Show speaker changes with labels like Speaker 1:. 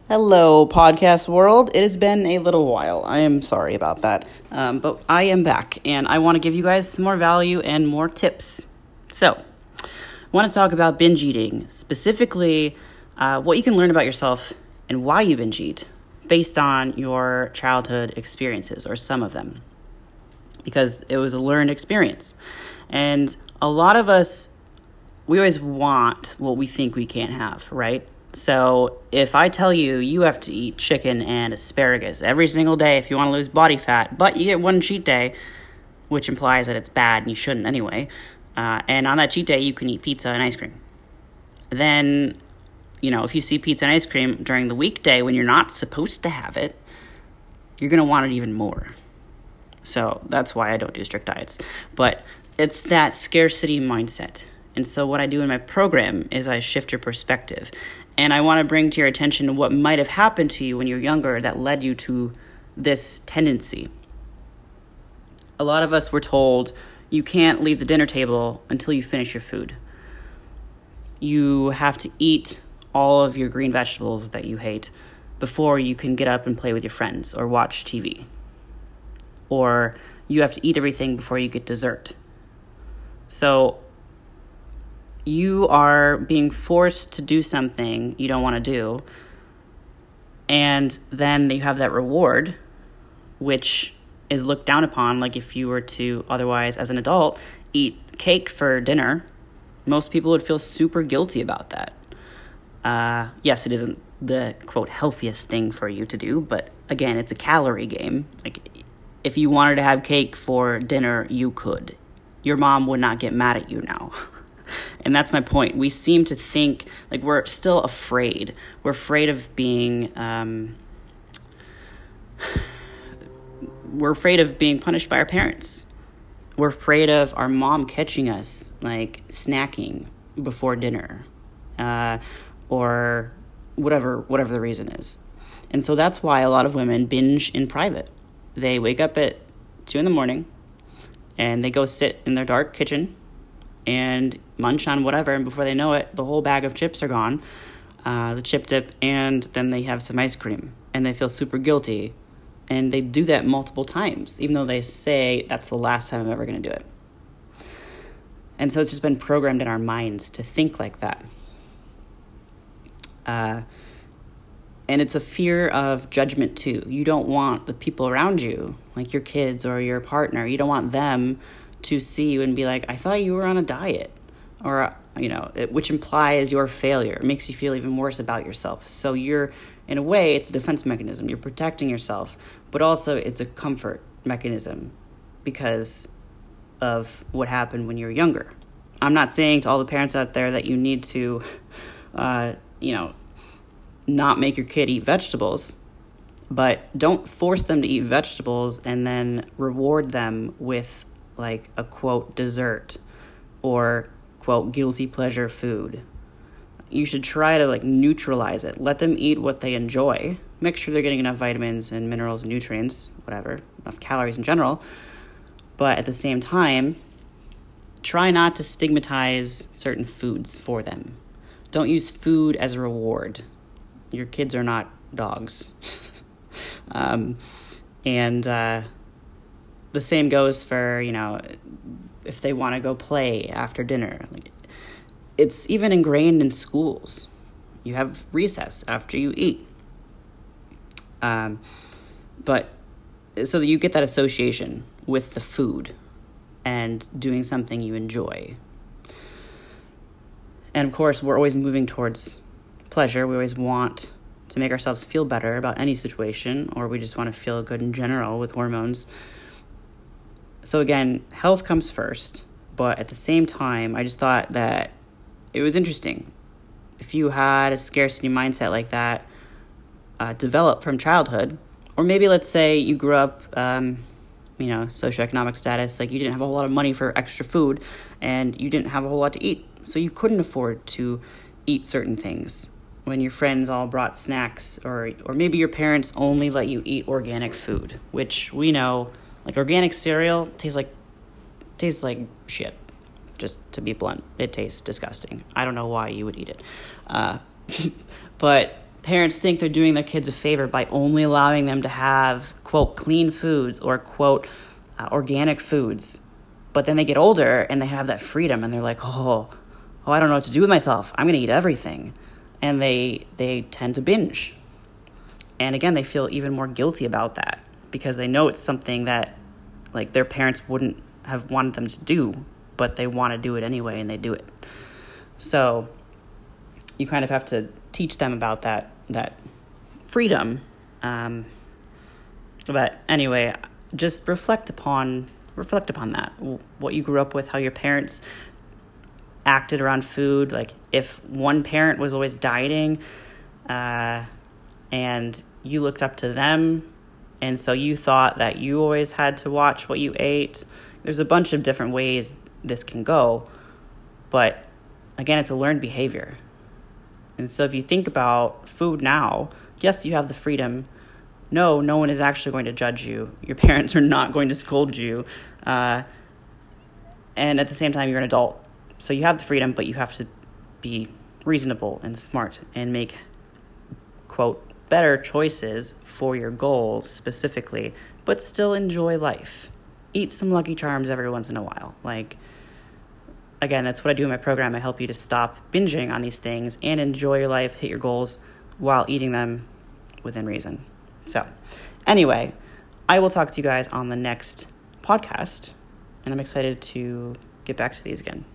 Speaker 1: Hello, podcast world. It has been a little while. I am sorry about that. But I am back, and I want to give you guys some more value and more tips. So, I want to talk about binge eating, specifically what you can learn about yourself and why you binge eat based on your childhood experiences, or some of them, because it was a learned experience. And a lot of us, we always want what we think we can't have, right? So if I tell you you have to eat chicken and asparagus every single day if you want to lose body fat, but you get one cheat day, which implies that it's bad and you shouldn't anyway, and on that cheat day you can eat pizza and ice cream, then, if you see pizza and ice cream during the weekday when you're not supposed to have it, you're going to want it even more. So that's why I don't do strict diets. But it's that scarcity mindset. And so what I do in my program is I shift your perspective. And I want to bring to your attention what might have happened to you when you were younger that led you to this tendency. A lot of us were told you can't leave the dinner table until you finish your food. You have to eat all of your green vegetables that you hate before you can get up and play with your friends or watch TV. Or you have to eat everything before you get dessert. So you are being forced to do something you don't want to do, and then you have that reward, which is looked down upon. Like if you were to otherwise, as an adult, eat cake for dinner, most people would feel super guilty about that. Yes, it isn't the, quote, healthiest thing for you to do, but again, it's a calorie game. Like, if you wanted to have cake for dinner, you could. Your mom would not get mad at you now. And that's my point. We seem to think, like, we're still afraid. We're afraid of being, punished by our parents. We're afraid of our mom catching us, like, snacking before dinner, or whatever the reason is. And so that's why a lot of women binge in private. They wake up at 2 a.m, and they go sit in their dark kitchen and munch on whatever, and before they know it, the whole bag of chips are gone, the chip dip, and then they have some ice cream, and they feel super guilty, and they do that multiple times, even though they say, that's the last time I'm ever going to do it. And so it's just been programmed in our minds to think like that. And it's a fear of judgment, too. You don't want the people around you, like your kids or your partner, you don't want them to see you and be like, I thought you were on a diet, or, which implies your failure. It makes you feel even worse about yourself. So you're, in a way, it's a defense mechanism. You're protecting yourself, but also it's a comfort mechanism because of what happened when you were younger. I'm not saying to all the parents out there that you need to, not make your kid eat vegetables, but don't force them to eat vegetables and then reward them with, like, a, quote, dessert or, quote, guilty pleasure food. You should try to, like, neutralize it. Let them eat what they enjoy. Make sure they're getting enough vitamins and minerals and nutrients, whatever, enough calories in general. But at the same time, try not to stigmatize certain foods for them. Don't use food as a reward. Your kids are not dogs. The same goes for, if they want to go play after dinner. Like, it's even ingrained in schools. You have recess after you eat. But so that you get that association with the food and doing something you enjoy. And of course, we're always moving towards pleasure. We always want to make ourselves feel better about any situation, or we just want to feel good in general with hormones. So again, health comes first, but at the same time, I just thought that it was interesting. If you had a scarcity mindset like that develop from childhood, or maybe let's say you grew up, socioeconomic status, like you didn't have a whole lot of money for extra food and you didn't have a whole lot to eat, so you couldn't afford to eat certain things when your friends all brought snacks, or maybe your parents only let you eat organic food, which we know, like, organic cereal tastes like shit. Just to be blunt, it tastes disgusting. I don't know why you would eat it. But parents think they're doing their kids a favor by only allowing them to have, quote, clean foods or, quote, organic foods. But then they get older and they have that freedom and they're like, oh, I don't know what to do with myself. I'm going to eat everything. And they tend to binge. And again, they feel even more guilty about that because they know it's something that like their parents wouldn't have wanted them to do, but they want to do it anyway and they do it. So you kind of have to teach them about that freedom. But anyway, just reflect upon that, what you grew up with, how your parents acted around food. Like if one parent was always dieting and you looked up to them, and so you thought that you always had to watch what you ate. There's a bunch of different ways this can go, but again, it's a learned behavior. And so if you think about food now, yes, you have the freedom. No one is actually going to judge you. Your parents are not going to scold you. And at the same time, you're an adult. So you have the freedom, but you have to be reasonable and smart and make, quote, better choices for your goals specifically, but still enjoy life. Eat some Lucky Charms every once in a while. Like, again, that's what I do in my program. I help you to stop binging on these things and enjoy your life, hit your goals while eating them within reason. So anyway, I will talk to you guys on the next podcast, and I'm excited to get back to these again.